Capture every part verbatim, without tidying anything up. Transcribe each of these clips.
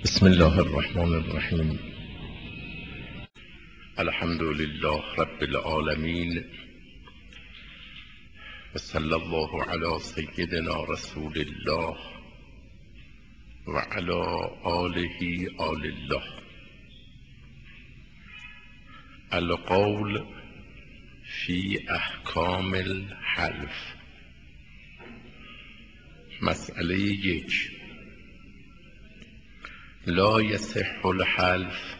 بسم الله الرحمن الرحیم. الحمد لله رب العالمین و صلی الله علی سیدنا رسول الله و علی آله آل الله. القول فی احکام الحلف. مسئله یک: لا یصح الحلف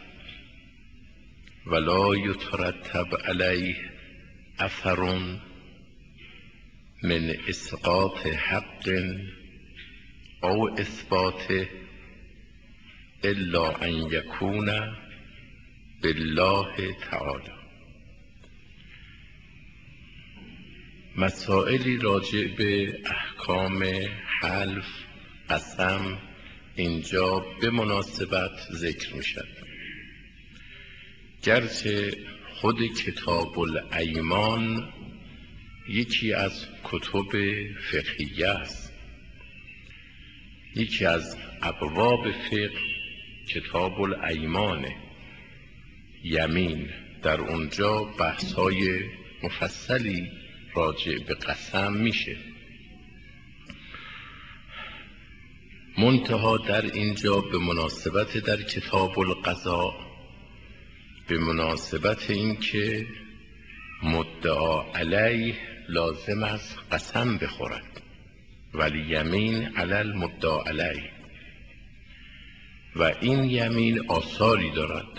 ولا یترتب علیه اثر من اسقاط حق او اثباته الا ان یکون بالله تعالی. مسائلی راجع به احکام حلف، قسم اینجا به مناسبت ذکر می شد. گرچه خود کتاب الایمان یکی از کتب فقهیه است، یکی از ابواب فقه کتاب الایمانه، یمین، در اونجا بحث‌های مفصلی راجع به قسم میشه. منتها در اینجا به مناسبت در کتاب القضاء، به مناسبت اینکه مدعا علیه لازم است قسم بخورد، ولی یمین علی المدعا علیه، و این یمین آثاری دارد،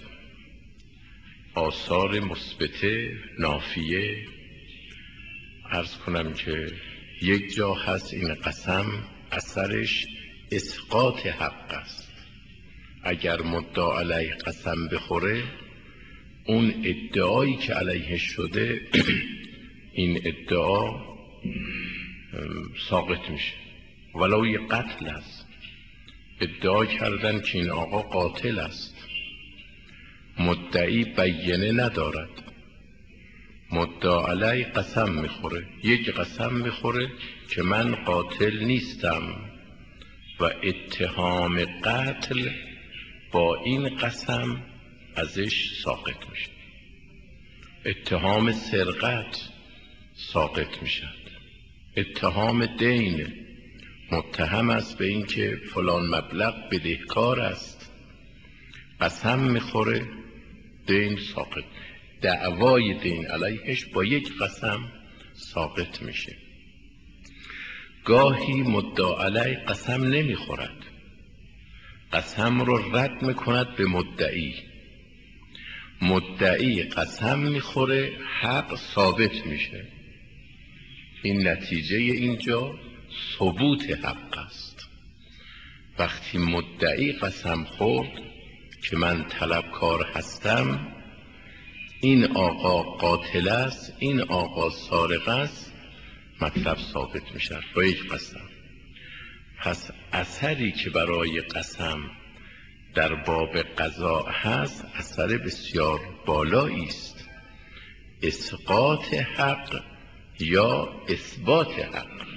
آثار مثبته نافیه. عرض کنم که یک جا هست این قسم اثرش اسقاط حق است. اگر مدعا علیه قسم بخوره، اون ادعایی که علیه شده این ادعا ساقط میشه، ولو یه قتل است. ادعا کردن که این آقا قاتل است، مدعی بینه ندارد، مدعا علیه قسم میخوره، یک قسم میخوره که من قاتل نیستم، و اتهام قتل با این قسم ازش ساقط میشه. اتهام سرقت ساقط میشه. اتهام دین، متهم است به این که فلان مبلغ بدهکار است، قسم میخوره، دین ساقط. دعوای دین علیهش با یک قسم ساقط میشه. گاهی مدعا علیه قسم نمیخورد، قسم رو رد میکند به مدعی، مدعی قسم میخوره، حق ثابت میشه. این نتیجه اینجا ثبوت حق است. وقتی مدعی قسم خورد که من طلبکار هستم، این آقا قاتل است، این آقا سارق است، مطلب ثابت میشه با یک قسم. پس اثری که برای قسم در باب قضا هست، اثر بسیار بالایی است، اسقاط حق یا اثبات حق.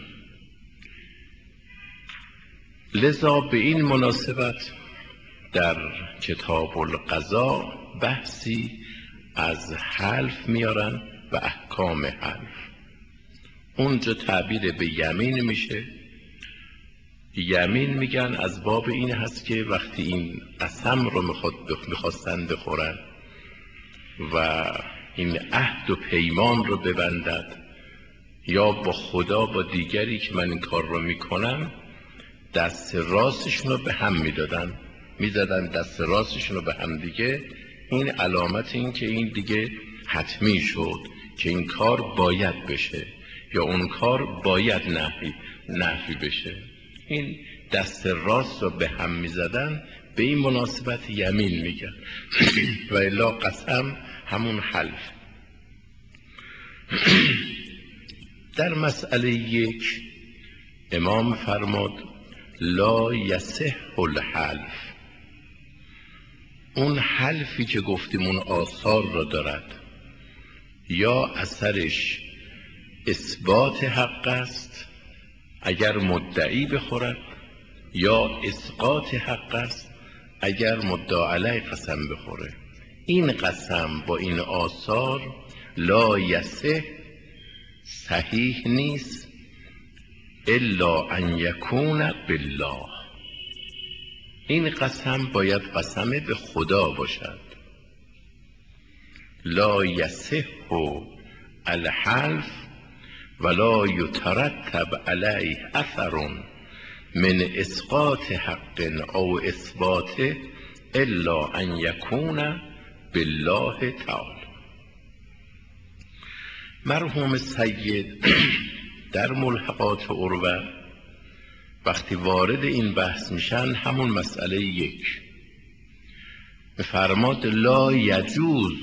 لذا به این مناسبت در کتاب القضاء بحثی از حلف میارن و احکام حلف. اونجا تعبیر به یمین میشه. یمین میگن از باب این هست که وقتی این قسم رو میخواد میخواستن بخورن و این عهد و پیمان رو ببندد، یا با خدا با دیگری که من این کار رو میکنم، دست راستشون رو به هم میدادن، میزدن دست راستشون رو به هم دیگه. این علامت این که این دیگه حتمی شد که این کار باید بشه یا اون کار باید نهی نهی بشه. این دست راست رو به هم میزدن، به این مناسبت یمین میگن. و الا قسم همون حلف. در مسئله یک امام فرمود لا یصح الحلف. اون حلفی که گفتیم اون آثار را دارد، یا اثرش اثبات حق است اگر مدعی بخورد، یا اسقاط حق است اگر مدعا علیه قسم بخوره این قسم با این آثار لا یصح صحیح نیست الا ان یکون بالله. این قسم باید قسم به خدا باشد. لا یصح الحلف ولا یترتب علیه اثر من اسقاط حق او اثباته الا ان یکون بالله تعالی. مرحوم سید در ملحقات عروة وقتی وارد این بحث میشن همون مسئله یک فرماد لا یجوز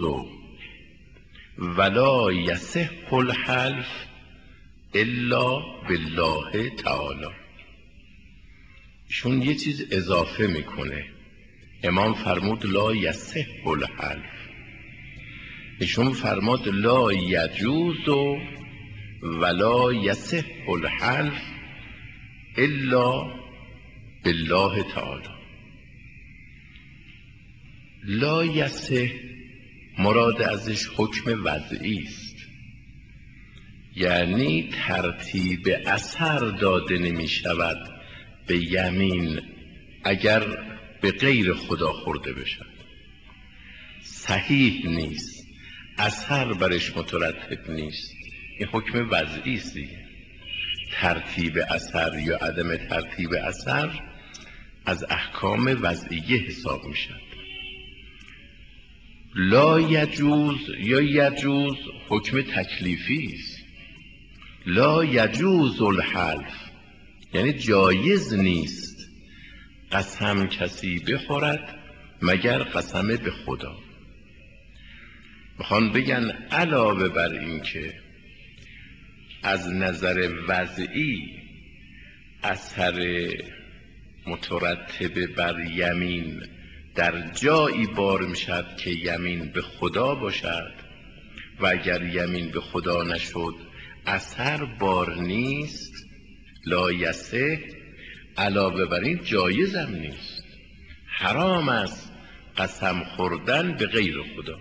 ولا یصح الحلف الا بالله تعالی. ایشون یه چیز اضافه میکنه. امام فرمود لا یصح الحلف، ایشون فرماد لا یجوز ولا یصح الحلف الا بالله تعالی. لا یصح مراد ازش حکم وضعی است، یعنی ترتیب اثر داده نمی شود به یمین اگر به غیر خدا خورده بشد. صحیح نیست، اثر برش مترتب نیست. این حکم وضعی است دیگه. ترتیب اثر یا عدم ترتیب اثر از احکام وضعیه حساب می شود. لا یجوز یا یجوز حکم تکلیفی است. لا یجوز الحلف یعنی جایز نیست قسم کسی بخورد مگر قسم به خدا. میخوان بگن علاوه بر این که از نظر وضعی اثر مترتب بر یمین در جایی بار میشد که یمین به خدا باشد و اگر یمین به خدا نشد اثر بار نیست. لا یصح علاوه بر این جایز هم نیست، حرام است قسم خوردن به غیر خدا.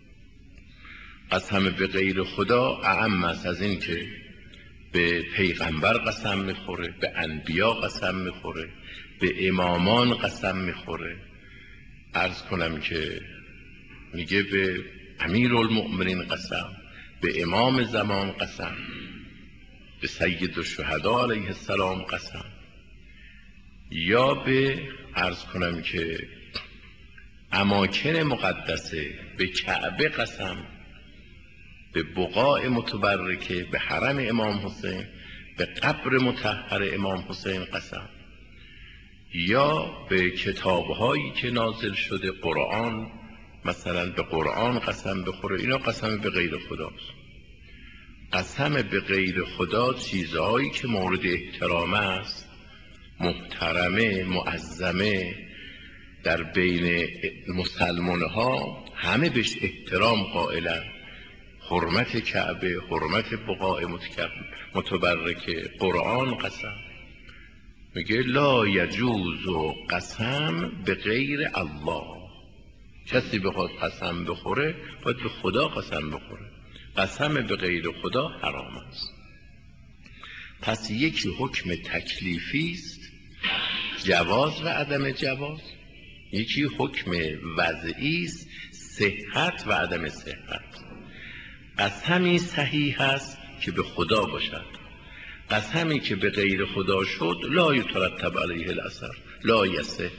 قسم به غیر خدا اعم است از این که به پیغمبر قسم میخوره، به انبیا قسم میخوره، به امامان قسم میخوره. عرض کنم که میگه به امیرالمؤمنین قسم، به امام زمان قسم، به سید الشهدا علیه السلام قسم، یا به عرض کنم که اماکن مقدسه، به کعبه قسم، به بقاع متبرکه، به حرم امام حسین، به قبر مطهر امام حسین قسم، یا به کتابهایی که نازل شده، قرآن مثلا به قرآن قسم بخوره. اینا قسم به غیر خداست. قسم به غیر خدا چیزهایی که مورد احترام است، محترمه، معظمه، در بین مسلمان ها همه بهش احترام قائلن. حرمت کعبه، حرمت بقاع متبرکه، قرآن قسم. میگه لا یجوز قسم به غیر الله. کسی بخواد قسم بخوره باید به خدا قسم بخوره. قسم به غیر خدا حرام است. پس یکی حکم تکلیفی است، جواز و عدم جواز. یکی حکم وضعی است، صحت و عدم صحت. قسمی صحیح است که به خدا باشد، قسمی که به غیر خدا شد لا یترتب علیه الاثر، لا یصح.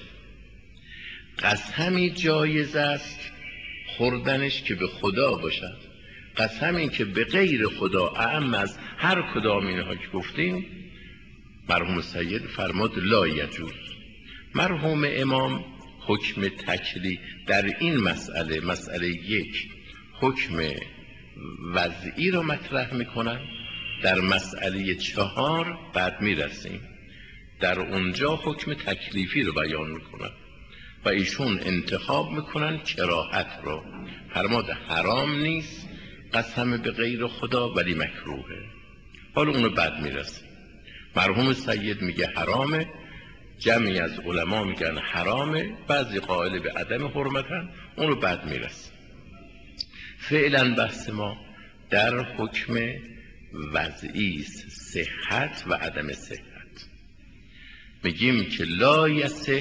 قسمی جایز است خوردنش که به خدا باشد، قسمی که به غیر خدا اعم از هر کدام اینها که گفتیم مرحوم سید فرماد لا یجوز. مرحوم امام حکم تکلیف در این مسئله، مسئله یک، حکم وضعی رو مطرح میکنن. در مسئله چهار بعد میرسیم در اونجا حکم تکلیفی رو بیان میکنن و ایشون انتخاب میکنن کراهت رو. فرماد حرام نیست قسم به غیر خدا ولی مکروهه. حالا اونو بعد میرسیم. مرحوم سید میگه حرامه، جمعی از علما میگن حرامه، بعضی قائل به عدم حرمتن، اونو بعد میرسه. فعلا بحث ما در حکم وضعی است، صحت و عدم صحت. میگیم که لا یصح،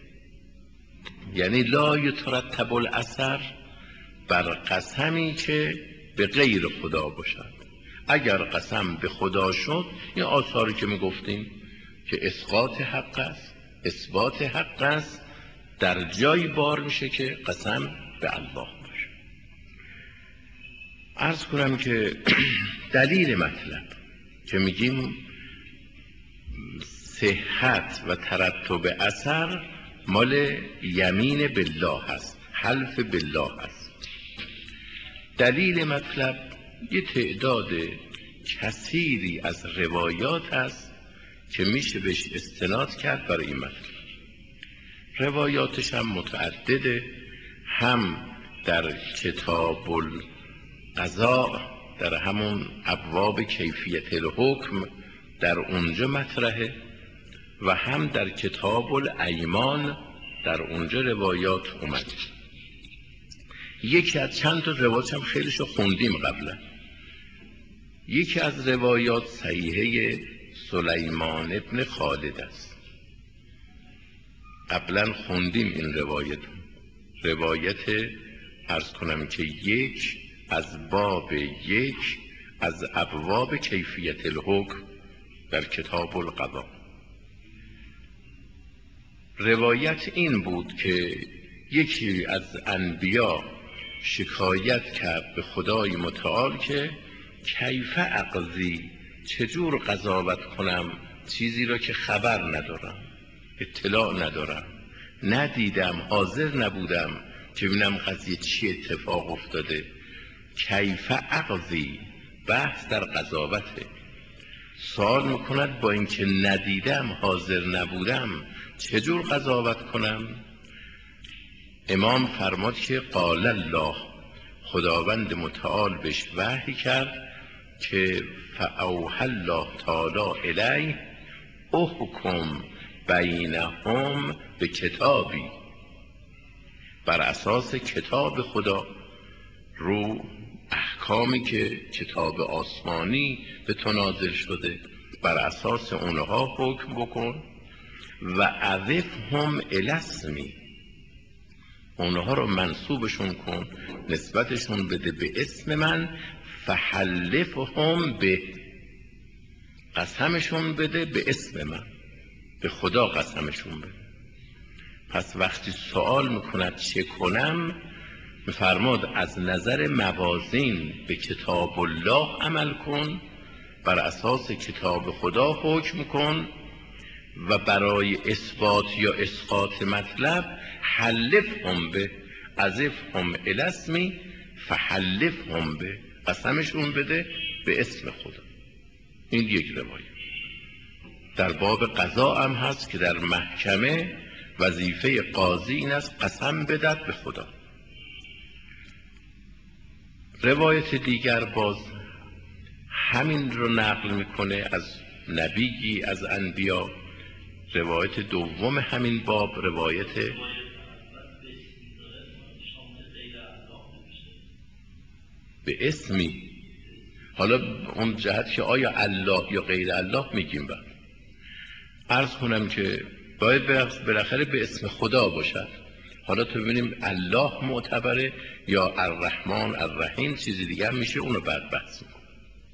یعنی لا یترتب الاثر بر قسمی که به غیر خدا باشد. اگر قسم به خدا شد، این آثاری که میگفتیم که اسقاط حق است، اثبات حق است، در جای بار میشه که قسم به الله باشه. عرض کنم که دلیل مطلب که میگیم صحت و ترتب اثر مال یمین بالله هست، حلف بالله هست. دلیل مطلب یه تعداد کثیری از روایات هست که میشه بهش استناد کرد برای این مطلب. روایاتش هم متعدده، هم در کتاب القضاء، در همون ابواب کیفیت الحکم در اونجا مطرحه، و هم در کتاب الایمان در اونجا روایات اومده. یکی از چند تا روایات هم خیلیشو خوندیم قبلا. یکی از روایات صحیحه سلیمان ابن خالد است، قبلا خوندیم این روایت. روایت عرض کنم که یک از باب یک از ابواب کیفیت الحکم در کتاب القضاء. روایت این بود که یکی از انبیا شکایت کرد به خدای متعال که کیف اقضی، چجور قضاوت کنم چیزی را که خبر ندارم، اطلاع ندارم، ندیدم، حاضر نبودم که ببینم قضیه چی اتفاق افتاده. کیف اقضی، بحث در قضاوته. سوال میکند با اینکه ندیدم، حاضر نبودم، چجور قضاوت کنم؟ امام فرماد که قال الله، خداوند متعال بهش وحی کرد که فاوحی الله تعالی الیه احکم بینهم به کتابی، بر اساس کتاب خدا رو احکامی که کتاب آسمانی به تو نازل شده، بر اساس اونها حکم بکن. و اضفهم الی اسمی، اونها رو منصوبشون کن، نسبتشون بده به اسم من. فحلفهم به، قسمشون بده به اسم من، به خدا قسمشون بده. پس وقتی سوال میکند چه کنم، میفرماد از نظر موازین به کتاب الله عمل کن، بر اساس کتاب خدا حکم کن، و برای اثبات یا اسقاط مطلب حلفهم به، اضفهم الی اسمی فحلفهم به، قسمشون بده به اسم خدا. این یک روایت. در باب قضا هم هست که در محکمه وظیفه قاضی این است قسم بدهد به خدا. روایت دیگر باز همین رو نقل میکنه از نبیی از انبیا. روایت دوم همین باب روایت به اسمی. حالا اون جهت که آیا الله یا غیر الله میگیم، بعد عرض کنم که باید بالاخره به اسم خدا باشد. حالا تو ببینیم الله معتبره یا الرحمن الرحیم چیزی دیگر میشه، اونو بعد بحث میکنم.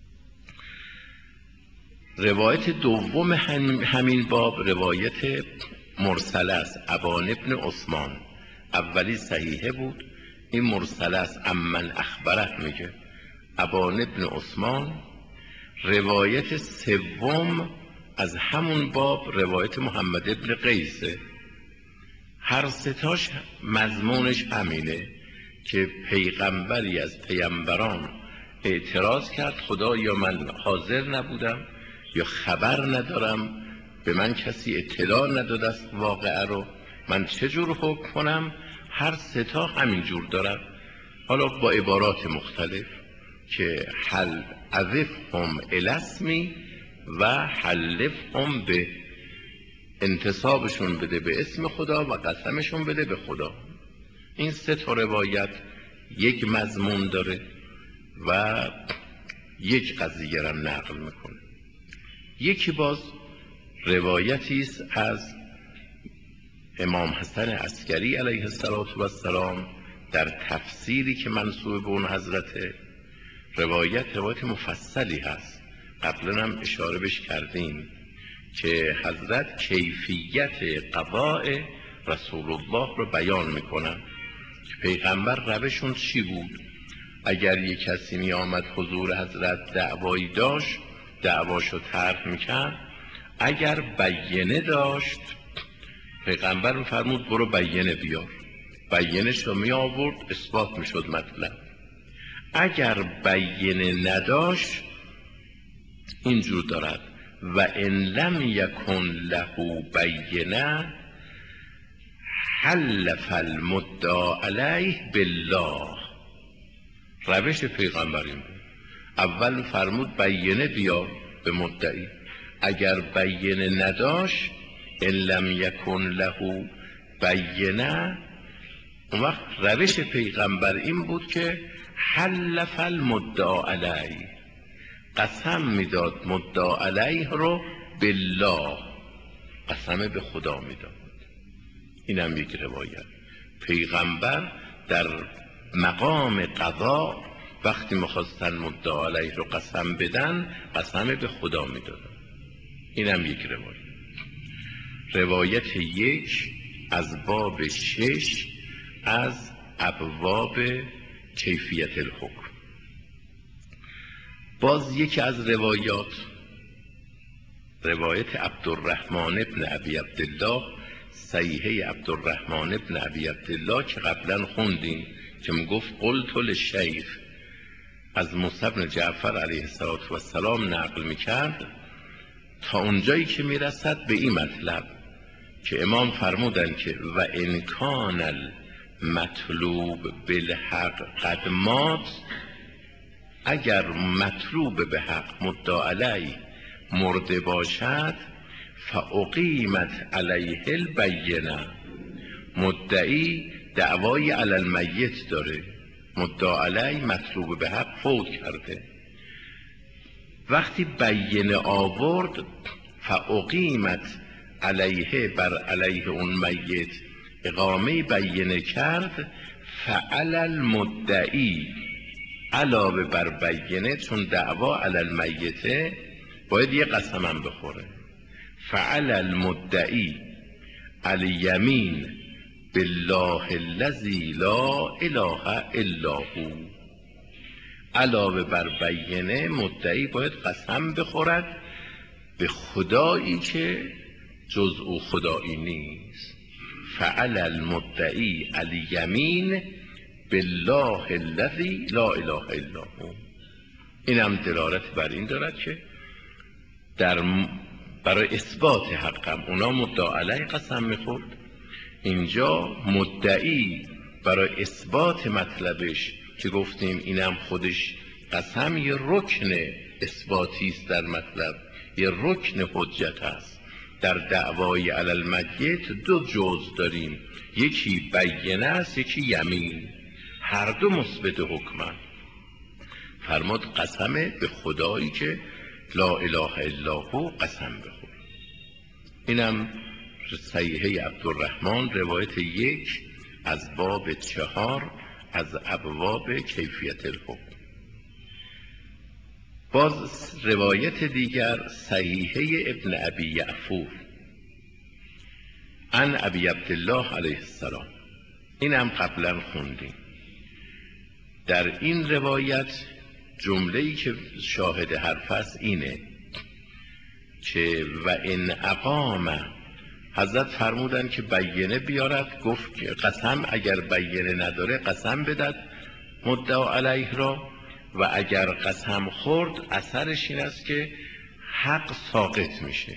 روایت دوم همین باب روایت مرسله است، ابان ابن عثمان. اولی صحیحه بود، این مرسله است، امن اخبره میگه ابان ابن عثمان. روایت سوم از همون باب روایت محمد ابن قیسه. هر ستاش مضمونش همینه که پیغمبری از پیامبران اعتراض کرد خدا یا من حاضر نبودم یا خبر ندارم، به من کسی اطلاع نداده است واقعه رو، من چجور حکم کنم؟ هر ستا همین جور دارد، حالا با عبارات مختلف که حل اضفهم الی اسمی و حلفهم به. انتصابشون بده به اسم خدا و قسمشون بده به خدا. این سه تا روایت یک مضمون داره و یک قضیه را نقل میکنه. یکی باز روایتی است از امام حسن عسکری علیه السلام در تفسیری که منسوب به اون حضرته. روایت روایت مفصلی هست، قبلا هم اشاره بهش کردیم که حضرت کیفیت قضاء رسول الله رو بیان میکنن که پیغمبر روشون چی بود. اگر یک کسی می آمد حضور حضرت دعوایی داشت، دعواشو طرح میکرد. اگر بینه داشت، پیغمبر میفرمود برو بینه بیار، بینش رو می آورد، اثبات میشد مطلب. اگر بینه نداشت اینجور دارد و ان لم یکن له بینه حلف المدعی علیه بالله. روش پیغمبر این بود، اول فرمود بینه بیار به مدعی، اگر بینه نداشت ان لم یکن له بینه، اون وقت روش پیغمبر این بود که حلف المدعی علیه، قسم میداد مدعی علیه رو بالله، قسم به خدا میداد. اینم یک روایت. پیغمبر در مقام قضا وقتی میخواستن مدعی علیه رو قسم بدن، قسم به خدا میدادن. اینم یک روایت. روایت یک از باب شش از ابواب کیفیت الحکم. باز یکی از روایات، روایت عبدالرحمن ابن ابی عبدالله، صحیحه عبدالرحمن ابن ابی عبدالله که قبلا خوندیم که میگفت قلت للشیخ، از موسی بن جعفر علیه السلام نقل میکرد تا اونجایی که میرسد به این مطلب که امام فرمودن که و ان کان المطلوب بالحق قد مات، اگر مطلوب به حق مدعی علیه مرده باشد فاقیمت علیه البینه، مدعی دعوای علی المیت داره، مدعی علیه مطلوب به حق فوت کرده، وقتی بینه آورد فاقیمت علیه بر علیه اون میت اقامه بینه کرد، فعلی المدعی علاوه بر بینه، چون دعوا علی المیته باید یه قسم هم بخوره، فعلی المدعی الیمین بالله الذی لا اله الا هو، علاوه بر بینه مدعی باید قسم بخورد به خدایی که جز او خدایی نیست. فعلی المدعی الیمین بالله الذی لا اله الا هو. این هم دلالت بر این دارد که در برای اثبات حقم اونا مدعی علیه قسم میخورد، اینجا مدعی برای اثبات مطلبش که گفتیم اینم خودش قسم یه رکن اثباتی است در مطلب، یه رکن حجت است. در دعوای علی المیت دو جزء داریم، یکی بینه است یکی یمین، هر دو مثبت حکمن. فرمود قسم به خدایی که لا اله الا هو قسم بخور. اینم صحیحه عبدالرحمن روایت یک از باب چهار از ابواب کیفیت الحکم. باز روایت دیگر صحیحه ابن ابی یعفور عن ابی عبدالله علیه السلام، اینم قبلا خوندیم. در این روایت جمله‌ای که شاهد حرف است اینه که و ان اقام، حضرت فرمودن که بینه بیارد، گفت که قسم اگر بینه نداره قسم بدد مدعی علیه را، و اگر قسم خورد اثرش این است که حق ساقط میشه.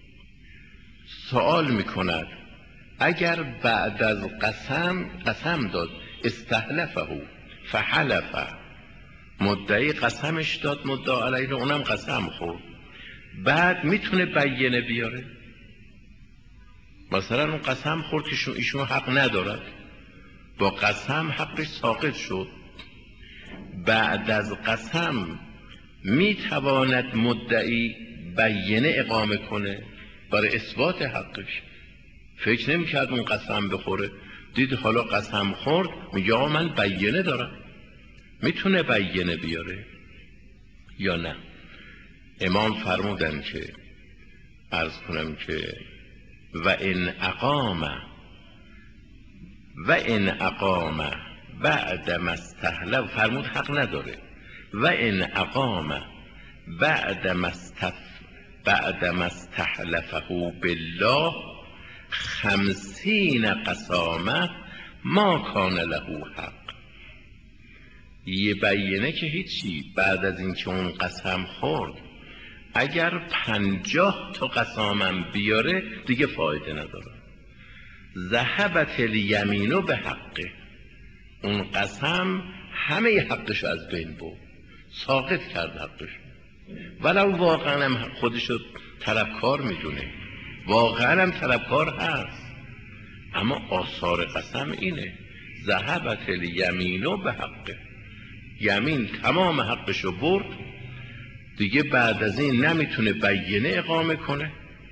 سوال میکند اگر بعد از قسم قسم داد استحلفه فحلفه، مدعی قسمش داد مدعی علیه، اونم قسم خورد، بعد میتونه بینه بیاره؟ مثلا اون قسم خورد که ایشون حق ندارد، با قسم حقش ساقط شد. بعد از قسم میتواند مدعی بینه اقامه کنه برای اثبات حقش. فکر نمی‌کرد اون قسم بخوره، دید حالا قسم خورد، میگه آقا من بینه دارم. میتونه بینه بیاره یا نه؟ امام فرمودن که عرض کنم که و ان اقام و ان اقام بعد ما استحلف، فرمود حق نداره. و ان اقام بعد ما استف بعد ما استحلفه بالله خمسین قسامه ما کان له حق. یه بینه که هیچی، بعد از اینکه اون قسم خورد اگر پنجاه تا قسامم بیاره دیگه فایده نداره. ذهبت الیمینو به حقه، اون قسم همه حقش از بین برد، ساقط کرد حقش. ولو واقعا هم خودشو طلبکار میدونه، واقعا هم طلبکار هست، اما آثار قسم اینه ذهبت الیمینو به حقه، یمین تمام حقشو برد، دیگه بعد از این نمیتونه بینه اقامه کنه.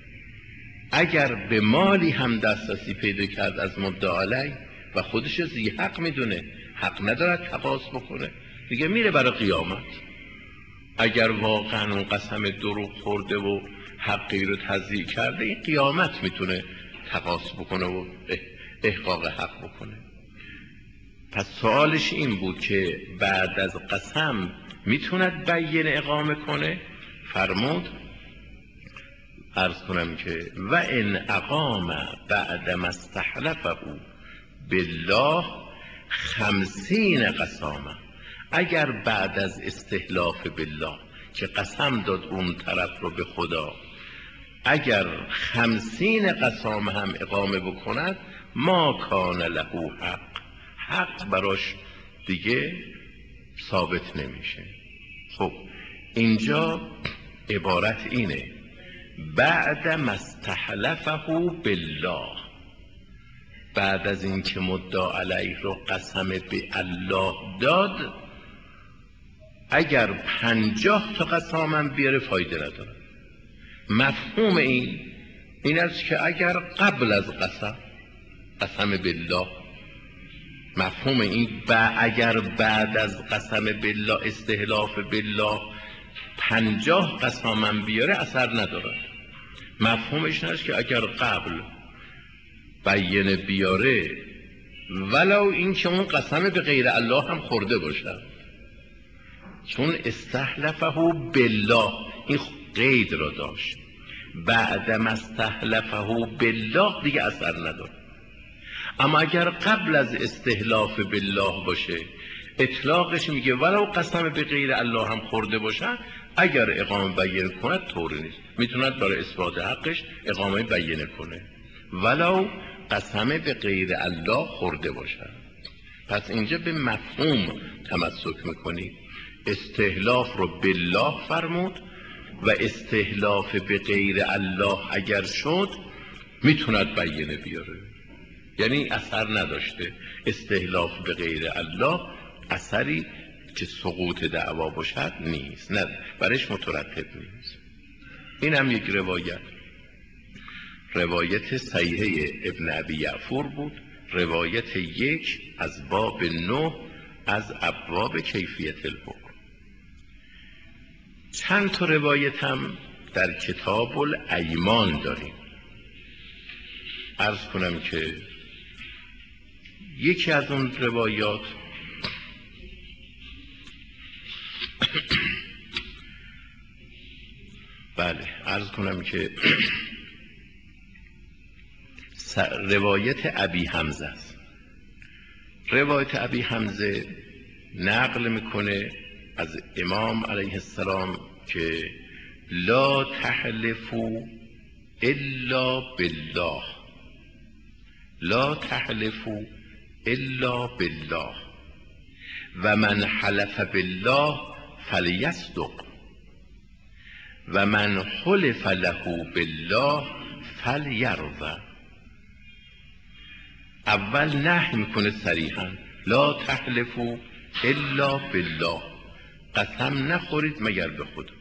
اگر به مالی هم دسترسی پیدا کرد از مدعی علیه و خودش ذی حق میدونه، حق ندارد تقاض بکنه، دیگه میره برای قیامت. اگر واقعا اون قسم دروغ خورده و حقی رو تضییع کرده، این قیامت میتونه تقاض بکنه و احقاق حق بکنه. پس سوالش این بود که بعد از قسم میتوند بینه اقامه کنه؟ فرمود عرض کنم که و ان اقام بعد ما استحلفه بالله خمسین قسامه، اگر بعد از استحلاف بالله که قسم داد اون طرف رو به خدا، اگر خمسین قسامه هم اقامه بکند ما کان له حق، حق براش دیگه ثابت نمیشه. خب اینجا عبارت اینه بعد ما استحلفه بالله، بعد از اینکه مدعی علیه رو قسم به الله داد، اگر پنجاه تا قسامم بیاره فایده نداره. مفهوم این این است که اگر قبل از قسم قسم بالله، مفهوم این با اگر بعد از قسم بالله استحلاف بالله پنجاه قسامم بیاره اثر نداره. مفهومش این است که اگر قبل بینه بیاره ولو این که اون قسم به غیر الله هم خورده باشه، چون استحلفه بالله این قید را داشت، بعد ما استحلفه بالله دیگه اثر نداره. اما اگر قبل از استحلاف بالله باشه اطلاقش میگه ولو قسم به غیر الله هم خورده باشه، اگر اقامه بینه کند طوری نیست، میتوند برای اثبات حقش اقامه بینه کنه ولو قسم به غیر الله خورده باشه. پس اینجا به مفهوم تمسک میکنید. استحلاف رو بالله فرمود و استحلاف به غیر الله اگر شد میتوند بینه بیاره، یعنی اثر نداشته. استحلاف به غیر الله اثری که سقوط دعوا باشد نیست، نه برش مترتب نیست. این هم یک روایت روایت صحیحه ابن ابی یعفور بود، روایت یک از باب نه از ابواب کیفیت الحکم. چند تا روایت هم در کتاب الایمان داریم. عرض کنم که یکی از اون روایات بله عرض کنم که روایت ابی حمزه است. روایت ابی حمزه نقل میکنه از امام علیه السلام که لا تحلفوا الا بالله، لا تحلفوا الا بالله و من حلف بالله فلیصدق و من حلف له بالله فلیرضى. اول نهی میکنه صریحا لا تحلفوا الا بالله، قسم نخورید مگر به خدا.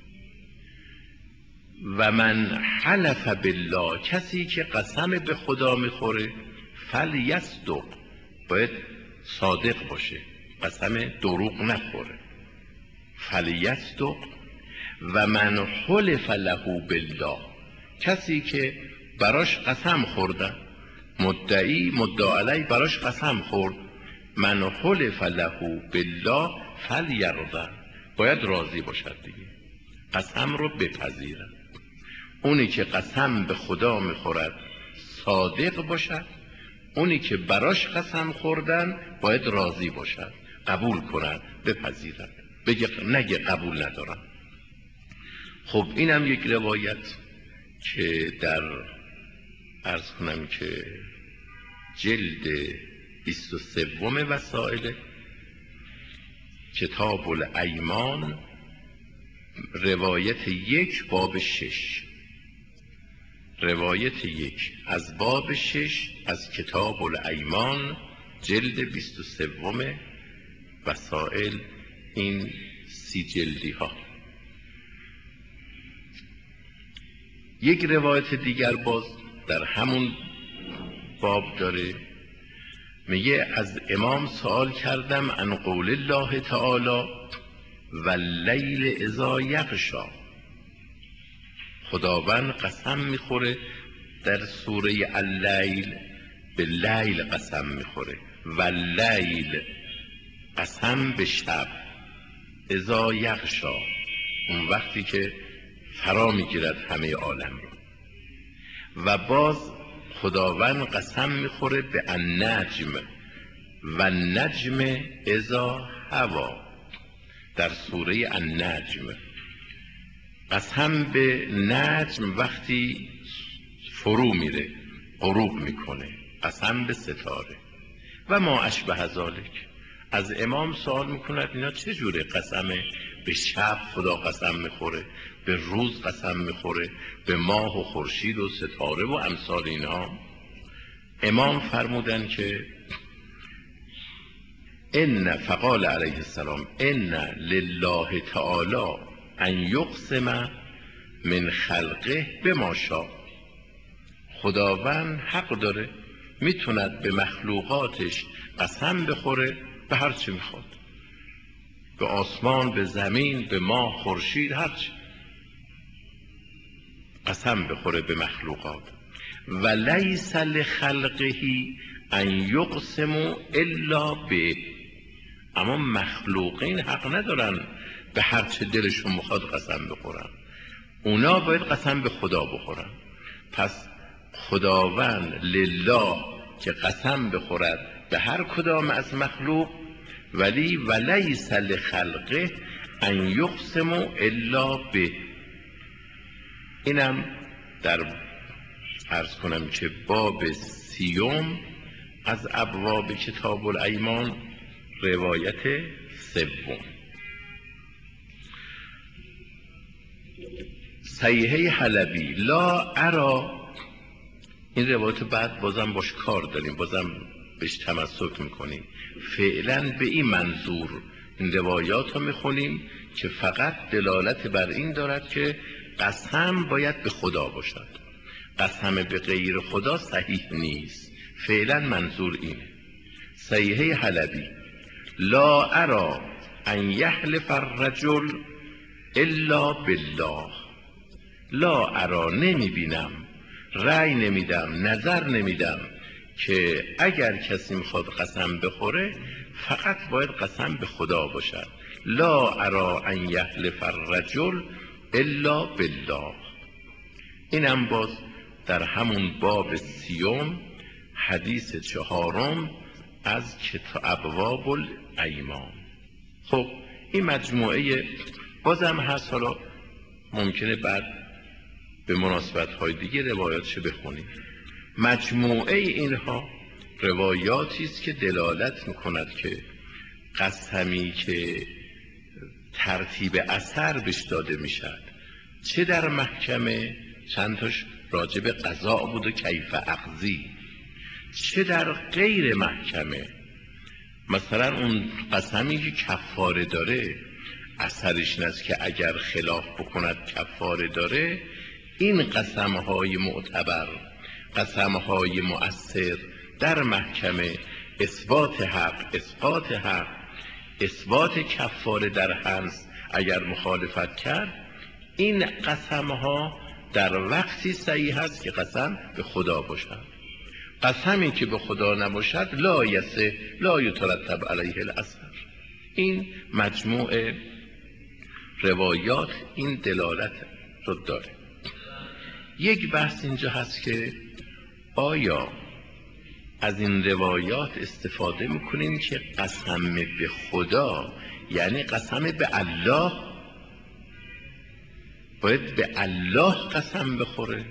و من حلف بالله، کسی که قسم به خدا میخوره فلیصدق، باید صادق باشه، قسم دروغ نخوره. فلیصدق. و من حلف له بالله، کسی که براش قسم خوردن، مدعی مدعا علیه براش قسم خورد، من حلف له بالله فلیرضى، باید راضی باشد دیگه، قسم رو بپذیرد. اونی که قسم به خدا میخورد صادق باشد، اونی که براش قسم خوردن باید راضی باشد، قبول کند، بپذیرد، بگه نگه قبول ندارم. خب اینم یک روایت که در عرض کنم که جلد بیست و سوم وسائل کتاب الایمان، روایت یک باب شش، روایت یک از باب شش از کتاب الایمان جلد بیست و سوم وسائل، این سی جلدی ها. یک روایت دیگر باز در همون باب داره، میگه از امام سوال کردم عن قول الله تعالی و اللیل اذا یغشی، خداوند قسم میخوره در سوره اللیل، به لیل قسم میخوره، و اللیل قسم به شب، اذا یغشی اون وقتی که فرا میگیرد همه عالم رو. و باز خداوند قسم میخوره به النجم و النجم اذا هوا، در سوره النجم قسم به نجم وقتی فرو میره، غروب میکنه، قسم به ستاره. و ما اشبه ذالک، از امام سوال میکند اینا چجوره قسمه؟ به شب خدا قسم میخوره، به روز قسم میخوره، به ماه و خورشید و ستاره و امثال اینها. امام فرمودن که ان فقال علیه السلام ان لله تعالی ان یقسم من خلقه بما شاء، خداوند حق داره میتوند به مخلوقاتش قسم بخوره به هر چی میخواد، به آسمان، به زمین، به ماه، خورشید، هر چی قسم بخوره به مخلوقات. و لیس لخلقه ان یقسموا الا به، اما مخلوقین حق ندارن به هر چه دلشون میخواد قسم بخورن، اونا باید قسم به خدا بخورن. پس خداوند لله که قسم بخورد به هر کدام از مخلوق، ولی ولیس لخلقه ان یقسموا الا به. اینم در عرض کنم که باب سیوم از ابواب کتاب الایمان، روایت سوم. صحیحه حلبی لا ارا، این روایت بعد بازم باش کار داریم، بازم بهش تمسک میکنیم، فعلا به این منظور این روایات رو میخونیم که فقط دلالت بر این دارد که قسم باید به خدا باشد، قسم به غیر خدا صحیح نیست، فعلا منظور اینه. صحیحه حلبی لا ارا ان یحلف الرجل الا بالله، لا ارا نمیبینم، رأی نمیدم، نظر نمیدم که اگر کسی میخواد قسم بخوره فقط باید قسم به خدا باشد. لا ارا ان یحلف الرجل الا بالله. اینم باز در همون باب سیوم حدیث چهارم از کتاب ابواب الایمان. خب این مجموعه بازم هست، حالا ممکنه بعد به مناسبت های دیگه روایاتش بخونیم. مجموعه اینها روایاتی است که دلالت میکند که قسمی که ترتیب اثر بهش داده میشد، چه در محکمه چند تاش راجب قضا بود و کیف اخذی، چه در غیر محکمه. مثلا اون قسمی که کفاره داره اثرش این است که اگر خلاف بکند کفاره داره. این قسمهای معتبر، قسمهای مؤثر در محکمه، اثبات حق، اثبات حق، اثبات کفاره در هست. اگر مخالفت کرد، این قسمها در وقتی صحیح هست که قسم به خدا باشد. قسمی که به خدا نباشد لا یسه لا یترتب علیه الاثر. این مجموع روایات این دلالت رو داره. یک بحث اینجا هست که آیا از این روایات استفاده میکنیم که قسم به خدا یعنی قسم به الله باید به الله قسم بخوره،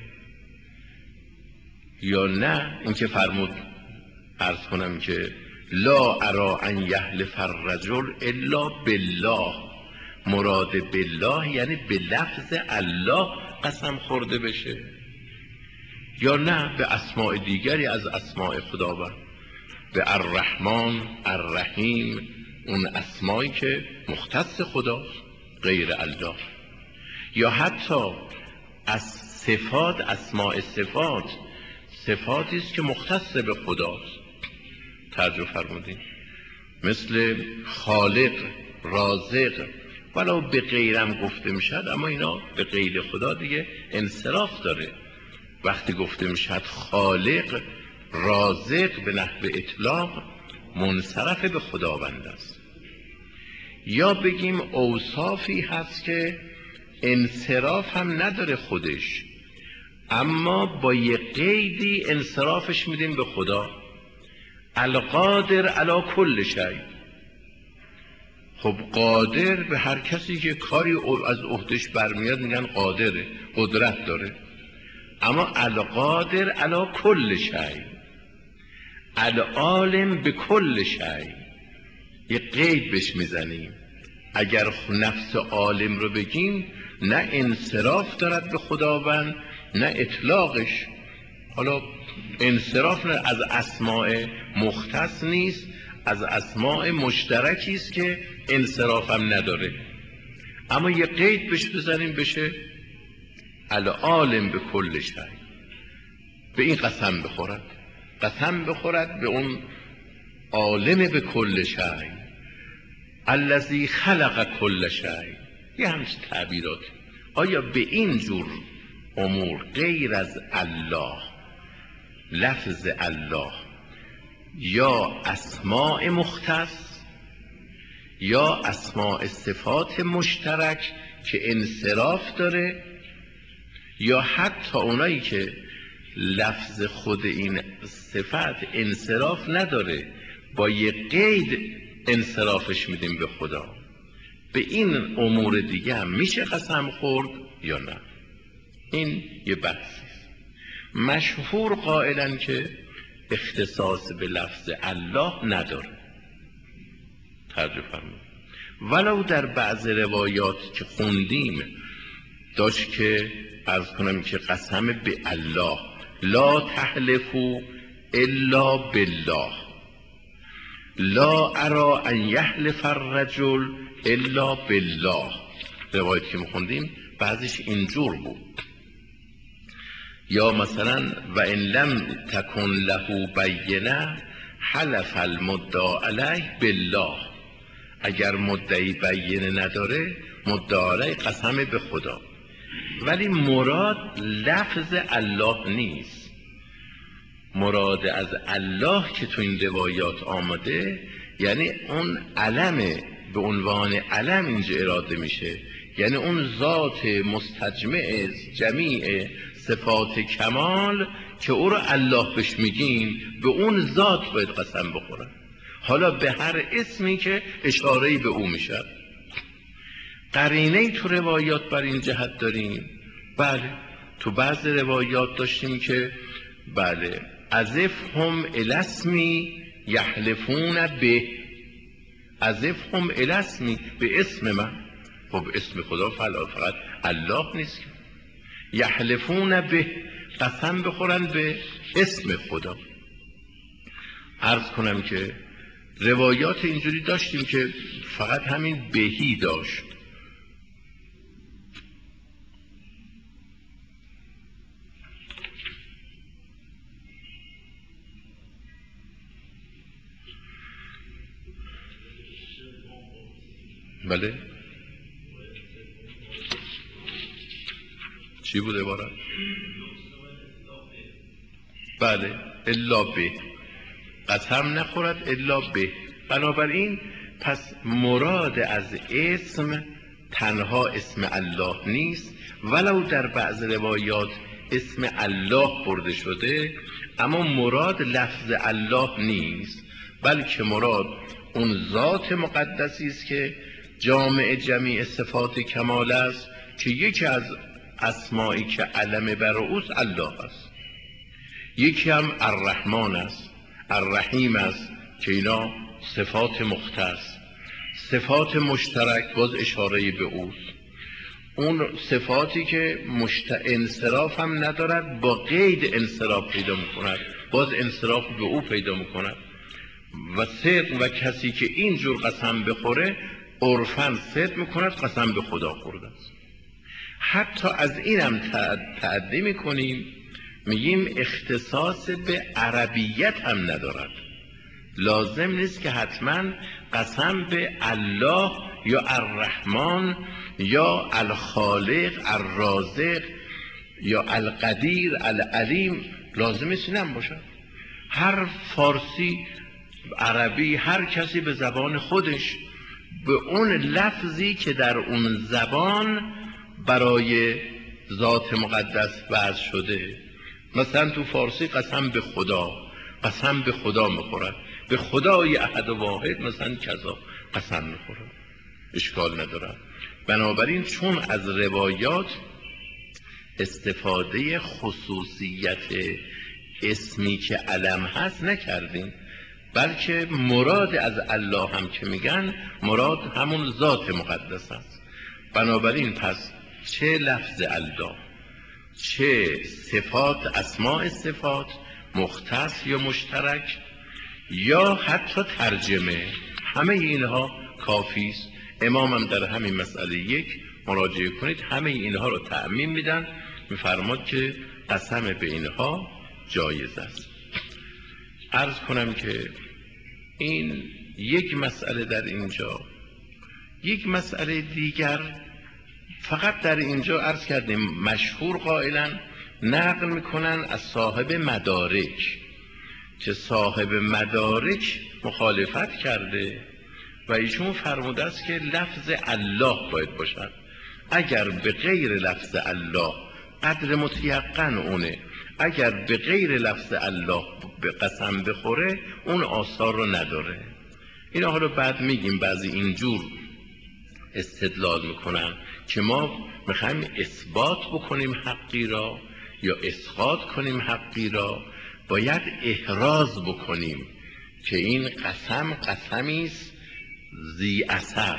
یا نه اینکه فرمود عرض کنم که لا ارا ان یحلف الرجل الا بالله، مراد بالله یعنی به لفظ الله قسم خورده بشه، یا نه به اسماء دیگری از اسماء خداوند، به الرحمن الرحیم، اون اسمایی که مختص خداست غیر الله، یا حتی از صفات، اسماء صفات، صفاتی است که مختص به خداست. توجه فرمودین؟ مثل خالق، رازق، ولو به غیرم گفته میشد، اما اینا به غیر خدا دیگه انصراف داره. وقتی گفته میشد خالق، رازق، به نحو اطلاق منصرف به خداوند است. یا بگیم اوصافی هست که انصراف هم نداره خودش، اما با یه قیدی انصرافش میدیم به خدا. القادر علی کل شیء. خب قادر به هر کسی که کاری از عهدش برمیاد میگن قادره، قدرت داره. اما القادر علی کل شیء، العالم به کل شیء، یه قید بهش میزنیم. اگر نفس عالم رو بگیم نه انصراف دارد به خداوند نه اطلاقش. حالا انصراف نه، از اسماء مختص نیست، از اسماء مشترکی است که انصراف هم نداره، اما یه قید بهش بزنیم بشه العالم به کل شیء. به این قسم بخورد، قسم بخورد به اون عالم به کل شیء الذی خلق کل شیء. یه همچه تعبیرات. آیا به این جور امور غیر از الله، لفظ الله، یا اسماء مختص یا اسماء صفات مشترک که انصراف داره، یا حتی اونایی که لفظ خود این صفت انصراف نداره با یه قید انصرافش میدیم به خدا، به این امور دیگه هم میشه قسم خورد یا نه؟ این یه بحثی است. مشهور قائلن که اختصاص به لفظ الله نداره. ترجمه فرمود ولو در بعض روایات که خوندیم داشت که عرض کنم که قسم به الله، لا تحلفوا الا بالله، لا ارا ان یحلف الرجل الا بالله. روایت که میخوندیم بعضیش اینجور بود. یا مثلا و ان لم تکن له بینه حلف المدعی علیه بالله، اگر مدعی بینه نداره مدعی علیه قسم به خدا. ولی مراد لفظ الله نیست. مراد از الله که تو این روایات آمده یعنی اون علم، به عنوان علم اینجا اراده میشه، یعنی اون ذات مستجمع جمیع صفات کمال که او رو الله بهش میگین، به اون ذات باید قسم بخورن، حالا به هر اسمی که اشاره‌ای به او میشه. قرینه تو روایات بر این جهت داریم. بله تو بعض روایات داشتیم که بله ازفهم الاسمی یحلفون به، ازفهم الاسمی، به اسم من. خب اسم خدا فقط الله نیست که. یحلفون به، قسم بخورن به اسم خدا. عرض کنم که روایات اینجوری داشتیم که فقط همین بهی داشت. بله چی بود عبارت؟ بله الا به، قسم نخورد الا به. بنابراین پس مراد از اسم تنها اسم الله نیست، ولو در بعض روایات اسم الله برده شده، اما مراد لفظ الله نیست، بلکه مراد اون ذات مقدسی است که جامع جمیع صفات کمال است، که یکی از اسمایی که علم بر اوست الله است، یکی هم الرحمن است، الرحیم است که اینا صفات مختص، صفات مشترک باز اشاره به اوست، اون صفاتی که مشت... انصراف هم ندارد با قید انصراف پیدا میکند، باز انصراف به او پیدا میکند. و صدق و کسی که اینجور قسم بخوره عرفاً صدق میکند قسم به خدا خورده است. حتی از اینم تعدی میکنیم، میگیم اختصاص به عربیت هم ندارد، لازم نیست که حتما قسم به الله یا الرحمن یا الخالق الرازق یا القدیر العلیم لازم نیست اینم باشه. هر فارسی عربی هر کسی به زبان خودش به اون لفظی که در اون زبان برای ذات مقدس وضع شده، مثلا تو فارسی قسم به خدا، قسم به خدا میخورد، به خدای احد و واحد مثلا کذا قسم میخورد، اشکال ندارد. بنابراین چون از روایات استفاده خصوصیت اسمی که علم هست نکردیم، بلکه مراد از الله هم که میگن مراد همون ذات مقدس است. بنابراین پس چه لفظ الله، چه صفات اسماء صفات مختص یا مشترک، یا حتی ترجمه، همه اینها کافی است. امام هم در همین مسئله یک مراجعه کنید، همه اینها رو تعمیم میدن، میفرماد که قسم به اینها جایز است. عرض کنم که این یک مسئله در اینجا. یک مسئله دیگر فقط در اینجا عرض کردیم مشهور قائلا نقل میکنن از صاحب مدارک، که صاحب مدارک مخالفت کرده و ایشون فرموده است که لفظ الله باید باشد. اگر به غیر لفظ الله قدر متیقن اونه، اگر به غیر لفظ الله به قسم بخوره اون آثار رو نداره. اینا حالا بعد میگیم بعضی اینجور استدلال میکنن که ما میخوایم اثبات بکنیم حقی را یا اسقاط کنیم حقی را، باید احراز بکنیم که این قسم قسمی است ذی اثر.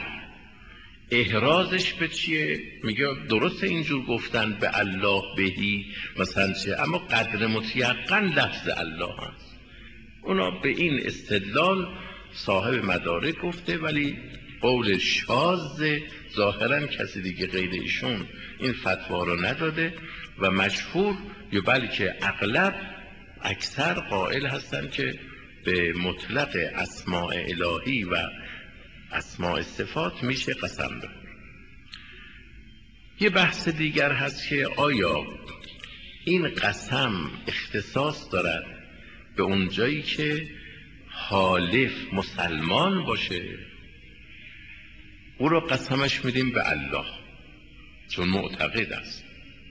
احرازش به چیه؟ میگه درسته اینجور گفتن به الله بهی مثلا چه، اما قدر متیقن لفظ الله هست. اونا به این استدلال صاحب مدارک گفته، ولی قول شاذ ظاهرا کسی دیگه غیر ایشون این فتوا رو نداده و مشهور یا بلکه اغلب اکثر قائل هستن که به مطلق اسماء الهی و اسماء صفات میشه قسم بخور. یه بحث دیگر هست که آیا این قسم اختصاص دارد به اون جایی که حالف مسلمان باشه، او رو قسمش میدیم به الله چون معتقد است،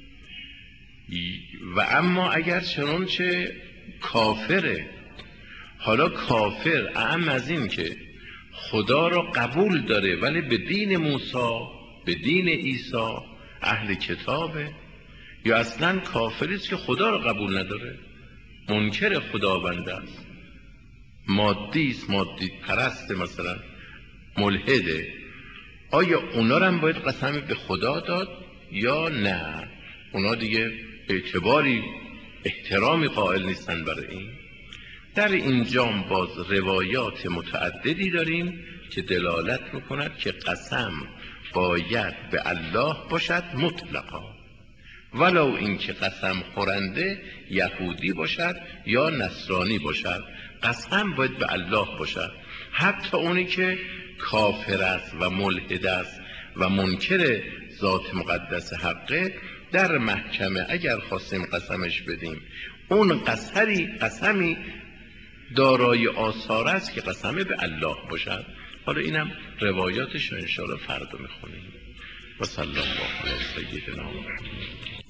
و اما اگر چنانچه کافره، حالا کافر اعم از این که خدا را قبول داره ولی به دین موسی به دین عیسی اهل کتابه، یا اصلا کافری است که خدا را قبول نداره، منکر خداوند است، مادی است، مادی پرست، مثلا ملحده، آیا اونا رو هم باید قسم به خدا داد یا نه؟ اونا دیگه اعتباری احترامی قائل نیستن برای این. در اینجا باز روایات متعددی داریم که دلالت میکند که قسم باید به الله باشد مطلقا، ولو اینکه قسم خورنده یهودی باشد یا نصرانی باشد، قسم باید به الله باشد. حتی اونی که کافر است و ملحد است و منکر ذات مقدس حقه، در محکمه اگر خواستیم قسمش بدیم، اون قسمی قسمی دارای آثار است که قسمه به الله باشد. حالا اینم روایاتش رو انشاءالله فردا میخونیم. و صلی الله علی سیدنا محمد.